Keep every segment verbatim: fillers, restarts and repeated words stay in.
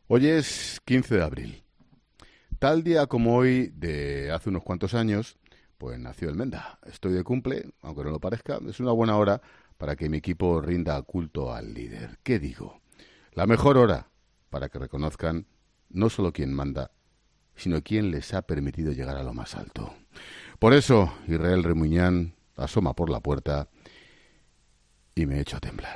Hoy es quince de abril. Tal día como hoy, de hace unos cuantos años, pues nació el Menda. Estoy de cumple, aunque no lo parezca, es una buena hora para que mi equipo rinda culto al líder. ¿Qué digo? La mejor hora para que reconozcan no solo quién manda, sino quién les ha permitido llegar a lo más alto. Por eso, Israel Remuñán asoma por la puerta y me echo a temblar.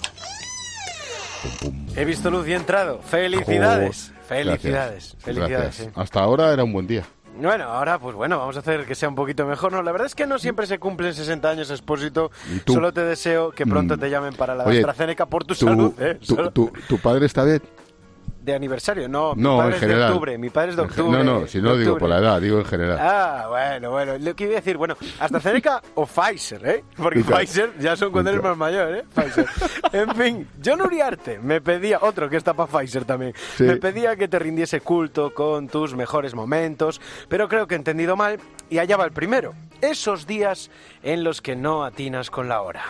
Pum, pum. He visto luz y he entrado. ¡Felicidades! Oh, Felicidades. Gracias. Felicidades. Gracias. Sí. Hasta ahora era un buen día. Bueno, ahora pues bueno, vamos a hacer que sea un poquito mejor. No, la verdad es que no siempre se cumplen sesenta años, Expósito. Solo te deseo que pronto te llamen para la Oye, AstraZeneca por tu tu, salud. ¿eh? tu, Solo... tu, ¿Tu padre está bien? ¿De aniversario? No, mi No, padre en es general. de octubre. Mi padre es de octubre. No, no, si no de digo octubre. por la edad, digo en general. Ah, bueno, bueno. Lo que iba a decir, bueno, AstraZeneca o Pfizer, ¿eh? Porque Nunca. Pfizer ya son cuando eres Nunca. más mayor, ¿eh? Pfizer. En fin, John Uriarte me pedía, otro que está para Pfizer también, Sí. me pedía que te rindiese culto con tus mejores momentos, pero creo que he entendido mal y allá va el primero. Esos días en los que no atinas con la hora.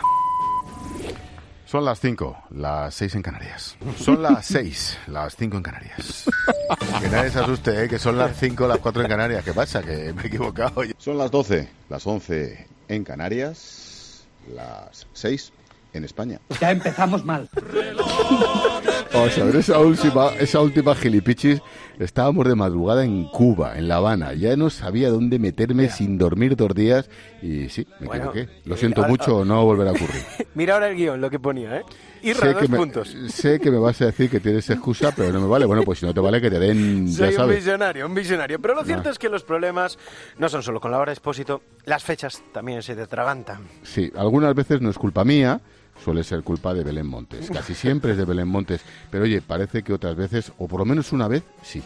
Son las cinco, las seis en Canarias. Son las seis, las cinco en Canarias. Que nadie se asuste, ¿eh? Que son las cinco, las cuatro en Canarias. ¿Qué pasa? Que me he equivocado. Son las doce, las once en Canarias, las seis en España. Ya empezamos mal. Vamos a ver, esa última, esa última gilipichis. Estábamos de madrugada en Cuba, en La Habana. Ya no sabía dónde meterme sin dormir dos días. Y sí, me Bueno, equivoqué. Lo siento ahora- mucho, no volverá a ocurrir. Mira ahora el guión, lo que ponía, ¿eh? Irra, Sé dos que, me, puntos. sé que me vas a decir que tienes excusa, pero no me vale. Bueno, pues si no te vale, que te den, ya Soy un sabes. visionario, un visionario. Pero lo cierto Ah. es que los problemas no son solo con la hora, Expósito. Las fechas también se te atragantan. Sí, algunas veces no es culpa mía, suele ser culpa de Belén Montes. Casi siempre es de Belén Montes. Pero oye, parece que otras veces, o por lo menos una vez, sí.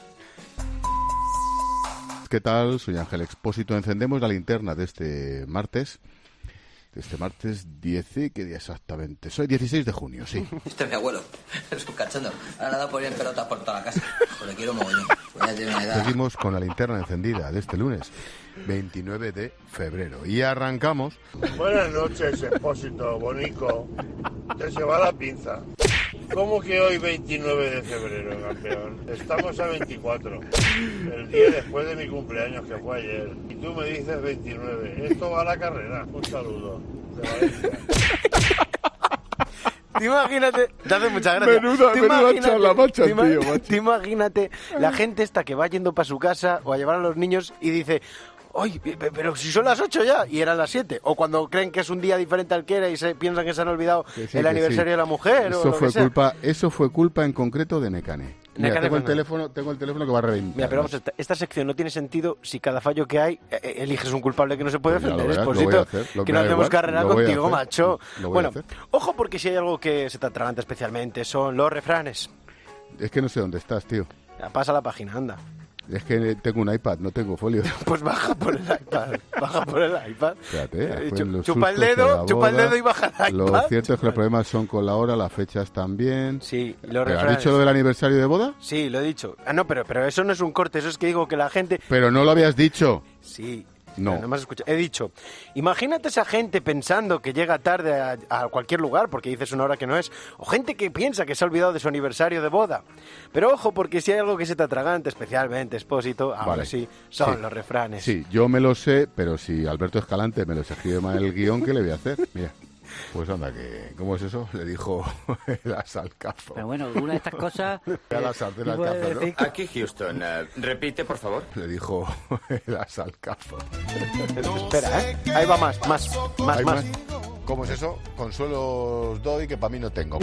¿Qué tal? Soy Ángel Expósito. Encendemos la linterna de este martes. De este martes diez, ¿qué día exactamente? Soy dieciséis de junio, sí. Este es mi abuelo, es un cachondo. Ahora da por ir en pelotas por toda la casa. Pues le quiero mogollón. Pues ya tiene una edad. Seguimos con la linterna encendida de este lunes, veintinueve de febrero. Y arrancamos. Buenas noches, Expósito, bonico. Te se va la pinza. ¿Cómo que hoy veintinueve de febrero, campeón? Estamos a veinticuatro. El día después de mi cumpleaños, que fue ayer. Y tú me dices veintinueve. Esto va a la carrera. Un saludo. De Valencia. Te imagínate, te hace mucha gracia. Menuda- Te menuda imagínate- charla macha, te ima- tío, macho. Te imagínate la gente esta que va yendo para su casa o a llevar a los niños y dice... ¡Ay, pe- pero si son las ocho ya! Y eran las siete. O cuando creen que es un día diferente al que era y se piensan que se han olvidado Que sí, el que aniversario sí. de la mujer o Eso lo fue que sea. culpa, eso fue culpa en concreto de Necane. Mira, Necane tengo el Fernández. teléfono, tengo el teléfono que va a reventar. Mira, pero vamos, esta, esta sección no tiene sentido si cada fallo que hay eh, eh, eliges un culpable que no se puede Pues ya lo defender, verás, lo voy a Expósito, hacer, lo- que me no da hacemos igual, carrera lo voy a contigo, hacer, macho. lo voy a Bueno, hacer. ojo porque si hay algo que se te atraganta especialmente son los refranes. Es que no sé dónde estás, tío. Ya, pasa la página, anda. Es que tengo un iPad, no tengo folio. Pues baja por el iPad, baja por el iPad. Espérate, Eh, después chu- los chupa el sustos de dedo, la chupa el boda. dedo y baja el Lo iPad. cierto es que los problemas son con la hora, las fechas también. Sí, y los ¿Pero has refranes. dicho lo del aniversario de boda? Sí, lo he dicho. Ah, no, pero, pero eso no es un corte, eso es que digo que la gente... Pero no lo habías dicho. Sí. No. Pero no me has escuchado. He dicho, imagínate esa gente pensando que llega tarde a, a cualquier lugar porque dices una hora que no es, o gente que piensa que se ha olvidado de su aniversario de boda. Pero ojo, porque si hay algo que se te atraganta, especialmente, Expósito, ahora Vale. sí, son Sí. los refranes. Sí, yo me lo sé, pero si Alberto Escalante me los escribe mal el guión, ¿qué le voy a hacer? Mira, pues anda, que ¿cómo es eso? Le dijo el asalcazo. Pero bueno, una de estas cosas... A la sartén al puede cazo, ¿no? decir- Aquí Houston, eh, repite por favor. Le dijo el asalcazo. Espera, ¿eh? Ahí va más, más, más, ¿Hay más. más? ¿Cómo es eso? Consuelos doy que para mí no tengo.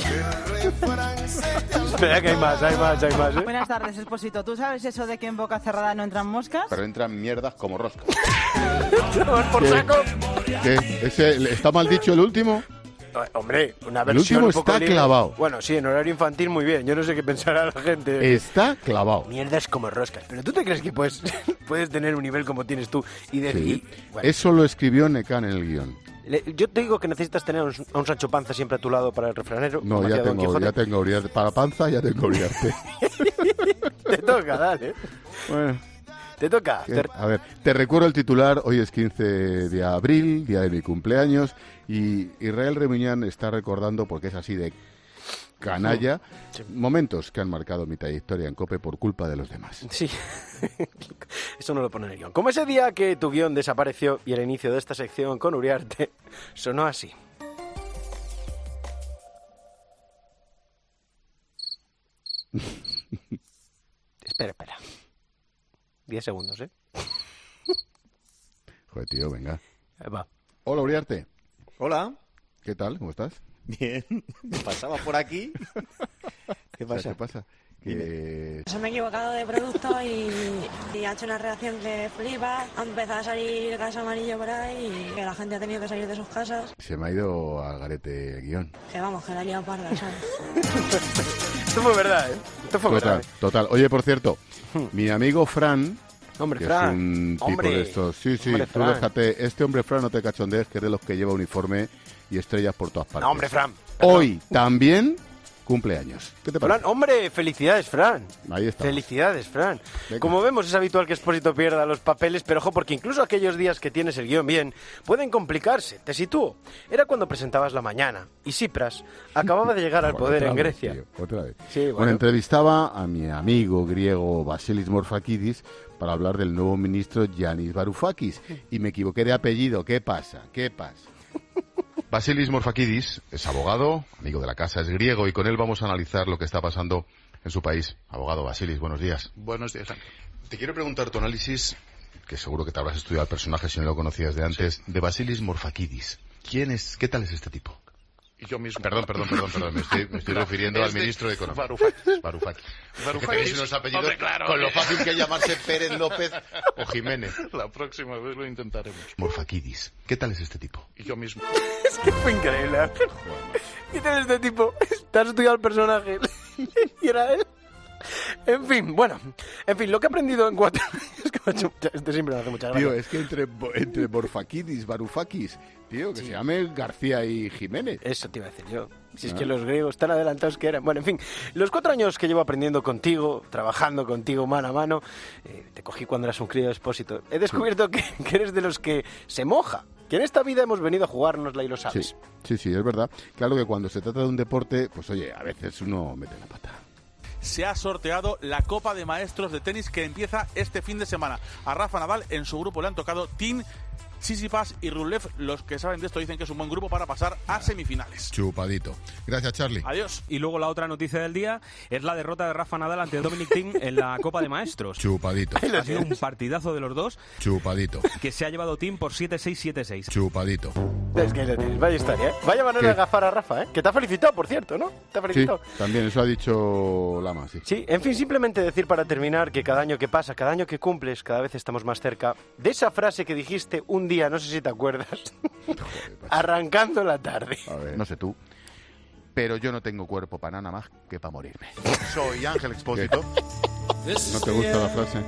Espera que hay más, hay más, hay más, ¿eh? Buenas tardes, Expósito. ¿Tú sabes eso de que en boca cerrada no entran moscas? Pero entran mierdas como roscas. Vamos por ¿Qué? saco. ¿Qué? ¿Ese, ¿Está mal dicho el último? Eh, Hombre, una El versión último un poco está libre. clavado. Bueno, sí, en horario infantil muy bien. Yo no sé qué pensará la gente. Está clavado. Mierdas como roscas. Pero ¿tú te crees que puedes, puedes tener un nivel como tienes tú y decir... Sí. Bueno, Eso lo escribió Necan en el guión. le- yo te digo que necesitas tener un, a un Sancho Panza siempre a tu lado para el refranero. No, como ya hacía Don tengo, Quijote. ya tengo Uriarte. Para panza ya tengo Uriarte. Te toca, dale. Bueno, Te toca. ¿qué? Te- A ver, te recuerdo el titular. Hoy es quince de abril, día de mi cumpleaños. Y Israel Remuñán está recordando, porque es así de canalla. Sí. Momentos que han marcado mi trayectoria en COPE por culpa de los demás. Sí, eso no lo pone en el guión. Como ese día que tu guión desapareció y el inicio de esta sección con Uriarte sonó así. Espera, espera. Diez segundos, ¿eh? Joder, tío, venga. Ahí va. Hola, Uriarte. Hola. ¿Qué tal? ¿Cómo estás? Bien. Pasaba por aquí. ¿Qué pasa? O sea, ¿qué pasa? Que... Se me he equivocado de producto y, y ha hecho una reacción que flipa. Ha empezado a salir gas amarillo por ahí y que la gente ha tenido que salir de sus casas. Se me ha ido al garete el guión. Que vamos, que la he liado parda, ¿sabes? Esto fue verdad, ¿eh? Esto fue total, verdad. Total. Oye, por cierto, mi amigo Fran... Hombre, que Fran. es un tipo hombre. de estos. Sí, sí, Hombre, tú Fran. déjate. Este hombre Fran no te cachondees, que es de los que lleva uniforme y estrellas por todas partes. No, hombre, Fran. Perdón. Hoy también cumpleaños. ¿Qué te parece? Fran, hombre, felicidades, Fran. Ahí está. Felicidades, Fran. Venga. Como vemos, es habitual que Expósito pierda los papeles, pero ojo, porque incluso aquellos días que tienes el guión bien pueden complicarse. Te sitúo. Era cuando presentabas La Mañana y Tsipras acababa de llegar al Bueno, poder otra en vez, Grecia. tío, otra vez. Sí, bueno. Bueno, entrevistaba a mi amigo griego Vasilis Morfakidis para hablar del nuevo ministro Yanis Varoufakis. Y me equivoqué de apellido. ¿Qué pasa? ¿Qué pasa? Vasilis Morfakidis es abogado, amigo de la casa, es griego y con él vamos a analizar lo que está pasando en su país. Abogado Vasilis, buenos días. Buenos días, Ángel. Te quiero preguntar tu análisis, que seguro que te habrás estudiado el personaje si no lo conocías de antes, sí. de Vasilis Morfakidis. ¿Quién es? ¿Qué tal es este tipo? Y yo mismo. Perdón, perdón, perdón, perdón. Me estoy, me estoy no, refiriendo al ministro de Economía. Varoufakis. Varoufakis. Varoufakis. unos apellidos Hombre, claro, con lo hombre. fácil que es llamarse Pérez López o Jiménez. La próxima vez lo intentaremos. Morfakidis. ¿Qué tal es este tipo? Y yo mismo. Es que fue increíble, Ángel. ¿Qué tal este tipo? Te has estudiado el personaje. Y era él. En fin, bueno, en fin, lo que he aprendido en cuatro años que me ha hecho mucha, este siempre me hace mucha gracia. Tío, es que entre, entre Morfakidis, Varoufakis, tío, que Sí. se llame García y Jiménez. Eso te iba a decir yo. Si es Ah. que los griegos tan adelantados que eran. Bueno, en fin, los cuatro años que llevo aprendiendo contigo, trabajando contigo mano a mano, eh, te cogí cuando eras un crío de Expósito. He descubierto que, que eres de los que se moja. Que en esta vida hemos venido a jugárnosla y lo sabes. Sí, sí, sí, es verdad. Claro que cuando se trata de un deporte, pues oye, a veces uno mete la pata. Se ha sorteado la Copa de Maestros de Tenis que empieza este fin de semana. A Rafa Nadal en su grupo le han tocado Tim, Tsitsipas y Rublev. Los que saben de esto dicen que es un buen grupo para pasar a semifinales. Chupadito. Gracias, Charlie. Adiós. Y luego la otra noticia del día es la derrota de Rafa Nadal ante Dominic Thiem en la Copa de Maestros. Chupadito. Ha sido un partidazo de los dos Chupadito. que se ha llevado Thiem por siete seis siete seis. Chupadito. Es que lo tienes, vaya historia, ¿eh? Vaya manera ¿Qué? de agafar a Rafa, ¿eh? Que te ha felicitado, por cierto, ¿no? Te ha Sí, felicitado. también, eso ha dicho Lama, sí. Sí, en fin, simplemente decir para terminar que cada año que pasa, cada año que cumples, cada vez estamos más cerca de esa frase que dijiste un día, no sé si te acuerdas, Joder, macho. arrancando la tarde. A ver, no sé tú, pero yo no tengo cuerpo para nada más que para morirme. Soy Ángel Expósito. ¿No te gusta la frase?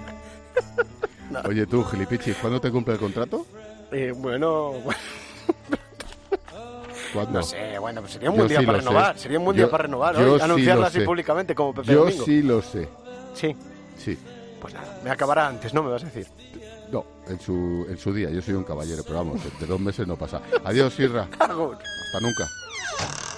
No. Oye tú, Gilipichis, ¿cuándo te cumple el contrato? Eh, bueno, bueno, ¿Cuándo? no sé, bueno, pues sería un Yo buen día sí para lo sé. renovar, sería un buen Yo- día para renovar, yo hoy, sí anunciarlo lo así sé. públicamente como Pepe Yo Domingo. sí lo sé. Sí, Sí. pues nada, me acabará antes, ¿no me vas a decir? No, en su, en su día. Yo soy un caballero, pero vamos, de dos meses no pasa. Adiós, Sirra. Agur. Hasta nunca.